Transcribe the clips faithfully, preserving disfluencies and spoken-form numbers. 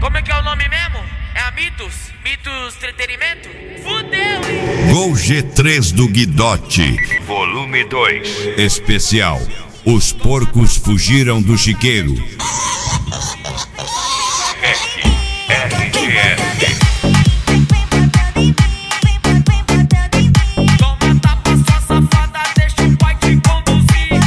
Como é que é o nome mesmo? É a Mitos? Mitos Entretenimento? Fudeu, hein? Gol G três do Guidote, Volume dois. especial. Os porcos fugiram do chiqueiro. R G S. Toma tapa, sua safada, deixa o pai te conduzir.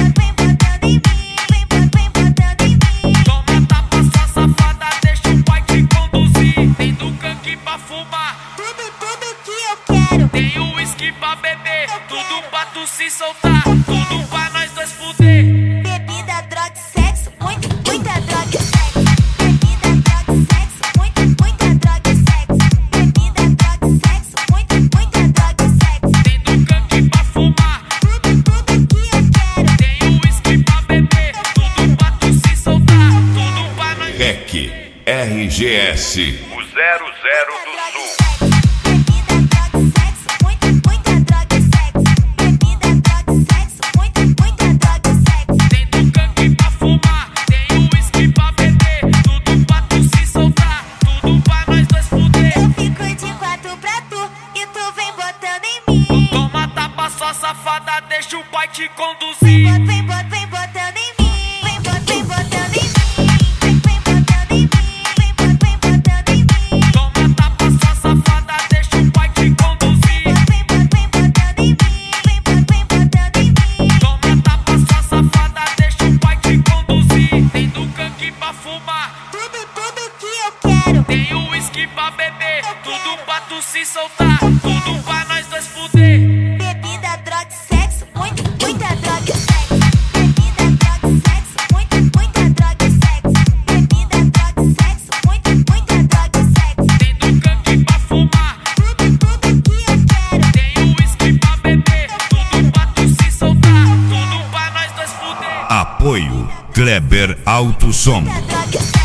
Toma tapa, sua safada, deixa o pai te conduzir. Tem do canque pra fumar, Tudo, tudo que eu quero. tem o uísque pra beber, tudo pra tu se soltar, tudo pra nós dois fuder. Bebida, droga e sexo. Muito, muita droga e sexo. Bebida, droga e sexo. Muito, muita droga e sexo. Bebida, droga e sexo. Muito, muita droga e sexo. Tem do canque pra fumar, Tudo, tudo que eu quero. tem o uísque pra beber, tudo pra tu se soltar, tudo pra nós. R E C R G S. O zero zero do Sul. Bebida, droga e sexo. Muito, muita droga e sexo. Bebida, droga e sexo. Muito, muita droga e sexo. Tem do canque pra fumar, tem o uísque pra beber, tudo pra tu se soltar, tudo pra nós dois fuder. Eu fico de quatro pra tu e tu vem botando em mim. Toma tapa, sua safada, deixa o pai te conduzir. Vem, vem, bot- vem botando em mim. Vem, bot- vem botando em mim. Vem, vem botando em mim. Vem, bot- vem botando em mim. Toma tapa, sua safada, deixa o pai te conduzir. Vem, bot- vem botando em mim. Vem, bot- vem botando em mim. Toma tapa, sua safada, deixa o pai te conduzir. Tem do canque pra fumar, Tudo, tudo que eu quero. tem o uísque pra beber, tudo pra tu se soltar, tudo pra nós dois fuder. Bebida, droga e sexo. Muito, muita droga e sexo. Bebida, droga e sexo. Muito, muita droga e sexo. Bebida, droga e sexo. Muito, muita droga e sexo. Tem do canque pra fumar, Tudo, tudo que eu quero. tem o uísque pra beber, tudo pra tu se soltar, tudo pra nós dois fuder. Apoio Kleber Alto Som. Droga e sexo.